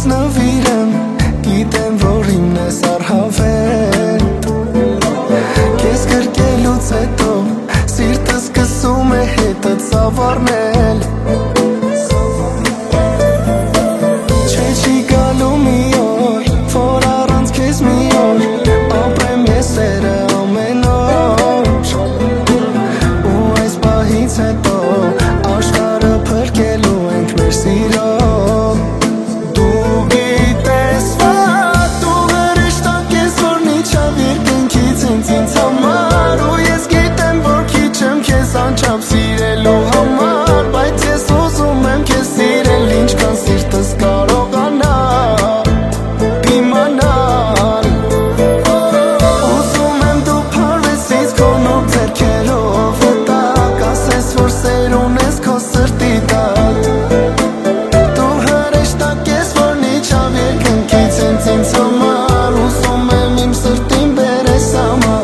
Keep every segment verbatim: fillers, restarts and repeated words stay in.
նվիրեմ, գիտեմ, որ իմն ես առհավետ։ Քեզ գրկելուց հետո սիրտս սկսում է հետը ծավառնել։ Չէ չի գալու մի օր, որ առանց քեզ մի օր ապրեմ ես սերը ամեն օր։ Ու այս պահից հետո աշխարհը փրկելու ենք մեր սիրով։ Դու գիտես, որ դու հրեշտակ ես, որ միջավ երկնքից ինձ ինձ համար։ Ու ես գիտեմ, որ քիչ եմ քեզ անչափ սիրելու համար, բայց ես ուզում եմ քեզ սիրել, ինչքան սիրտս կարողանա իմանալ։ Ուզում եմ դու փարվեսից քո նոր ձեռքերով հետակ, ասես, որ սեր ունես քո սրտի տակ։ Դու հրեշտակ ես, որ միջավ երկնքից ինձ ինձ համար, ուզում եմ իմ սրտին բերես համար։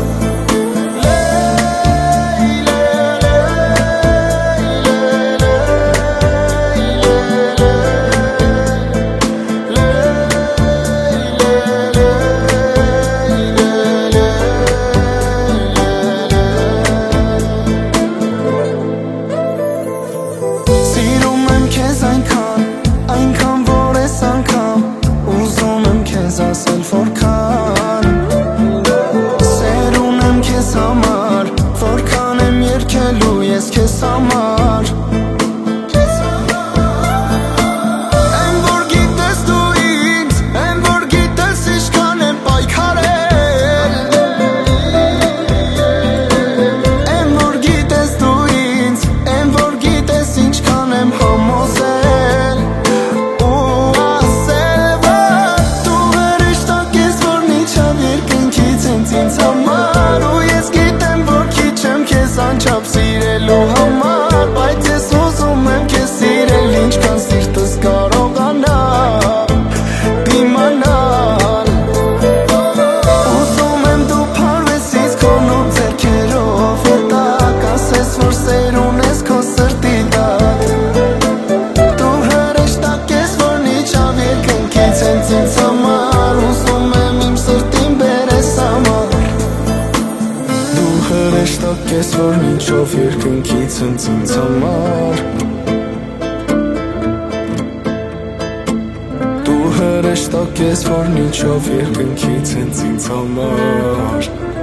Սիրում եմ քեզ այնքան, այնքան, որ ես անգամ ուզում եմ քեզ ասել որքան սեր ունեմ քեզ համար, որքան եմ երգելու ես քեզ համար։ Եմ որ գիտես դու ինձ, եմ որ գիտես ինչքան եմ պայքարել, եմ որ գիտես դու ինձ, եմ որ գիտես ինչքան եմ համոզել ու ասել, որ դու հրեշտակ ես, որ միջավ երկնքից ինձ ինձ համար։ Ու ես գիտեմ, որ քիչ եմ քեզ անչափ սիրելու համար, բայց ես ուզում եմ քեզ սիրել, ինչքան սիրտս կարողանա իմանալ։ Ուզում եմ դու փարվեսից քո նոր ձեռքերով հետակ, ասես, որ սեր ունես քո սրտի տակ։ Դու հրեշտակ ես, որ միջավ երկնքից ինձ ինձ համար, ուզում եմ իմ սրտին բերես համար։ Դու հրեշտակ ես, որ միջով երկնքից ինձ ինձ համար, դու հրեշտակ ես, որ միջով երկնքից ինձ ինձ համար։